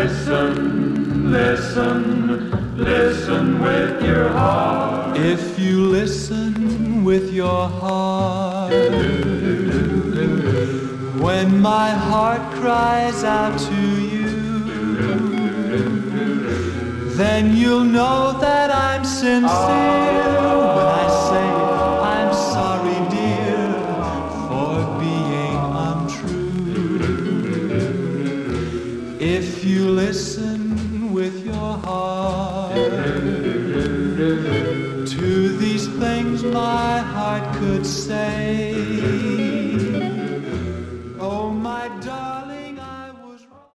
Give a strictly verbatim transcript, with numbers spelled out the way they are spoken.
Listen, listen, listen with your heart. If you listen with your heart, when my heart cries out to you, then you'll know that I'm sincere when I say I'm sorry, dear, for being untrue. If you listen with your heart to these things my heart could say,